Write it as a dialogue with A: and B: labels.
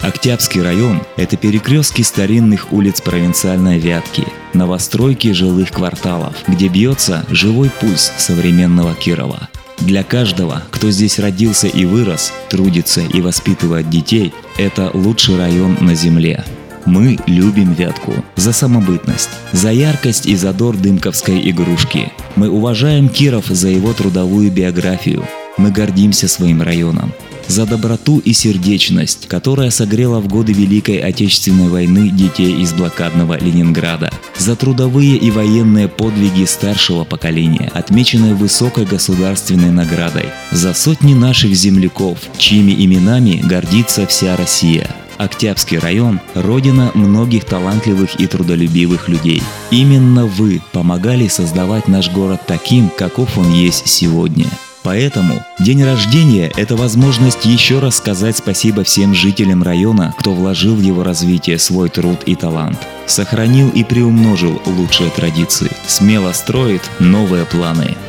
A: Октябрьский район – это перекрестки старинных улиц провинциальной Вятки, новостройки жилых кварталов, где бьется живой пульс современного Кирова. Для каждого, кто здесь родился и вырос, трудится и воспитывает детей, это лучший район на земле. Мы любим Вятку за самобытность, за яркость и задор дымковской игрушки. Мы уважаем Киров за его трудовую биографию. Мы гордимся своим районом. За доброту и сердечность, которая согрела в годы Великой Отечественной войны детей из блокадного Ленинграда. За трудовые и военные подвиги старшего поколения, отмеченные высокой государственной наградой. За сотни наших земляков, чьими именами гордится вся Россия. Октябрьский район – родина многих талантливых и трудолюбивых людей. Именно вы помогали создавать наш город таким, каков он есть сегодня. Поэтому день рождения – это возможность еще раз сказать спасибо всем жителям района, кто вложил в его развитие свой труд и талант. Сохранил и приумножил лучшие традиции. Смело строит новые планы.